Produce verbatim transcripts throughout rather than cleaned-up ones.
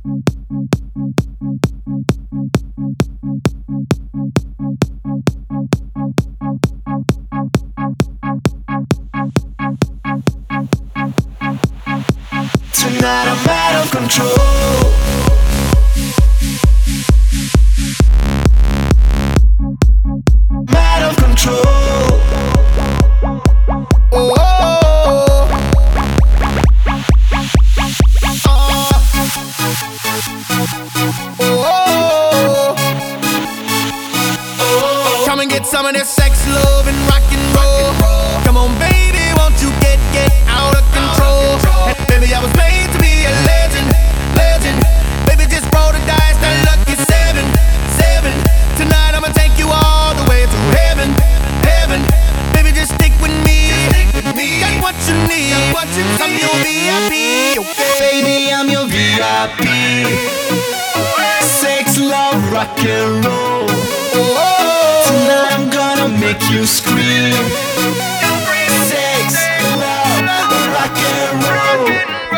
Tonight I'm out of control. I'm out of control. Oh, oh, oh, oh. Come and get some of this sex, love, and rock and roll. Come on, baby, won't you get, get out of control? And baby, I was made to be a legend, legend. Baby, just roll the dice, that lucky seven, seven. Tonight I'ma take you all the way to heaven, heaven. Baby, just stick with me, got what you need. I'm your V I P, okay? Baby, I'm your V I P. Sex, love, rock and roll. Tonight I'm gonna make you scream. Sex, love, rock and roll.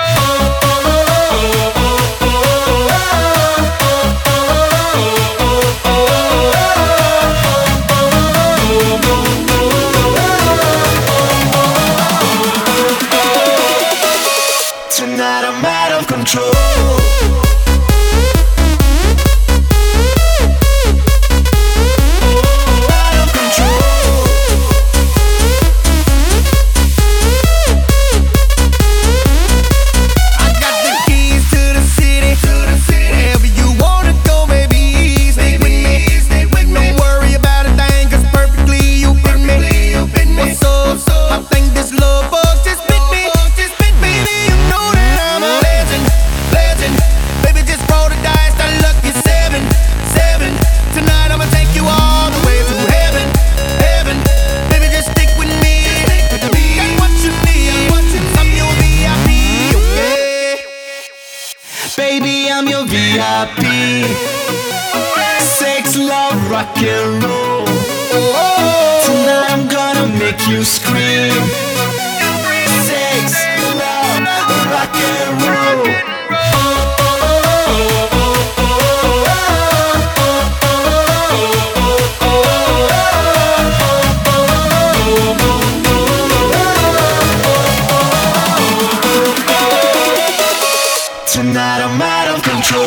Tonight I'm out of control. Baby, I'm your V I P. Sex, love, rock and roll. Tonight I'm gonna make you scream. Sex, love, rock and roll. Tonight I'm out of control.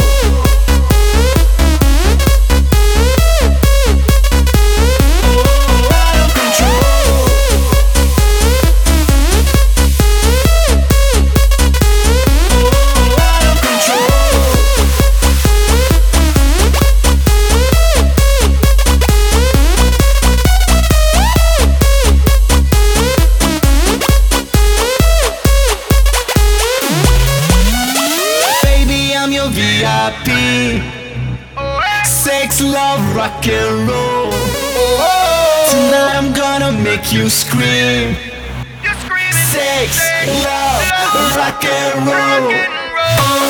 V I P. Sex, love, rock and roll. Tonight I'm gonna make you scream. Sex, love, rock and roll.